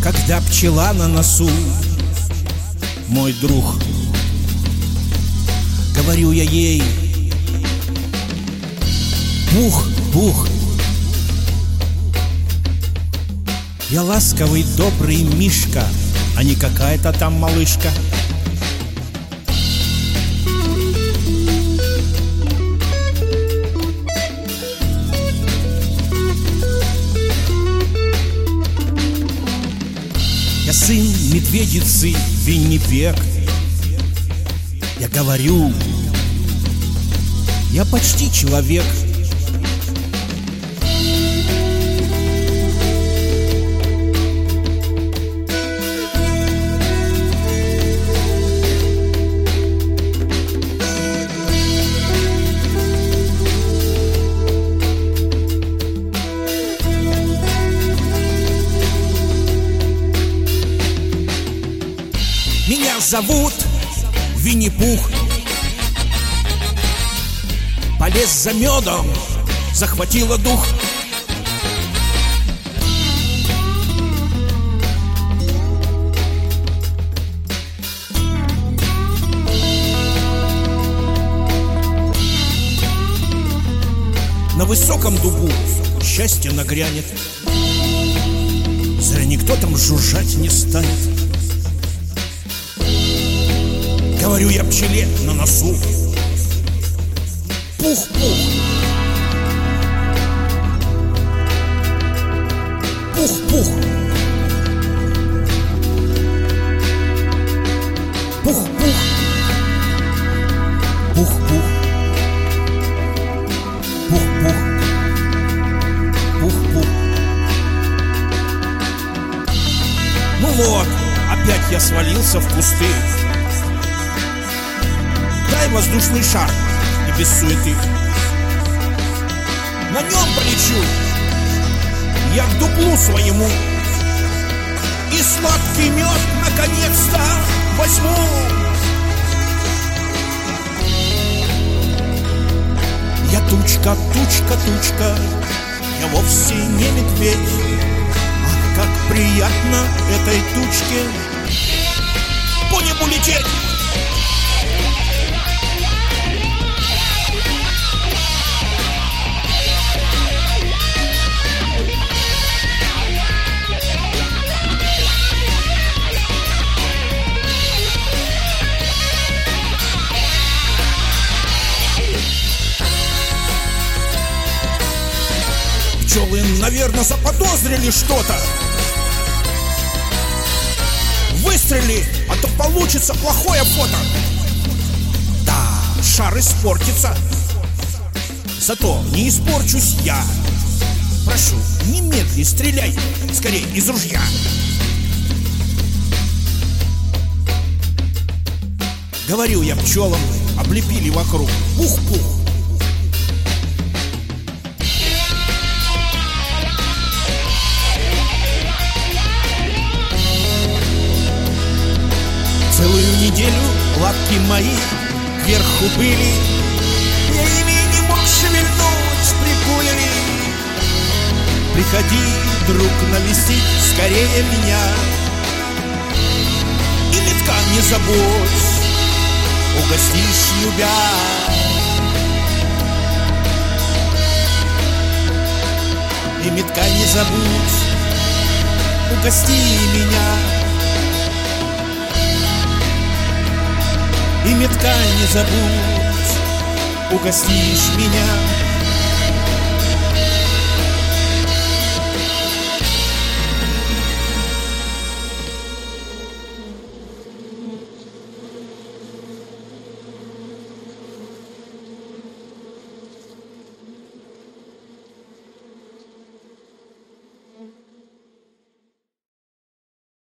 Когда пчела на носу, мой друг, говорю я ей: пух, пух, я ласковый, добрый мишка, а не какая-то там малышка. Я сын медведицы Виннипег. Я говорю, я почти человек. Меня зовут Винни-Пух. Полез за медом, захватила дух. На высоком дубу счастье нагрянет. Зря никто там жужжать не станет. Говорю я пчеле на носу: пух-пух, пух-пух, пух-пух, пух-пух, пух-пух, пух-пух. Ну вот, опять я свалился в кусты. Дай воздушный шар и без суеты. На нем полечу я к дуплу своему, и сладкий мед наконец-то возьму. Я тучка, тучка, тучка, я вовсе не медведь. Ах, как приятно этой тучке по небу лететь. Пчелы, наверное, заподозрили что-то. Выстрели, а то получится плохое фото. Да, шар испортится, зато не испорчусь я. Прошу, немедли стреляй, скорее из ружья. Говорю я пчелам, облепили вокруг. Пух-пух. Целую неделю лапки мои кверху были, я ими не мог шевельнуть, приплыли. Приходи, друг, навестить скорее меня, и метка не забудь, угостишь любя. И метка не забудь, угости меня. И метка не забудь, угостишь меня.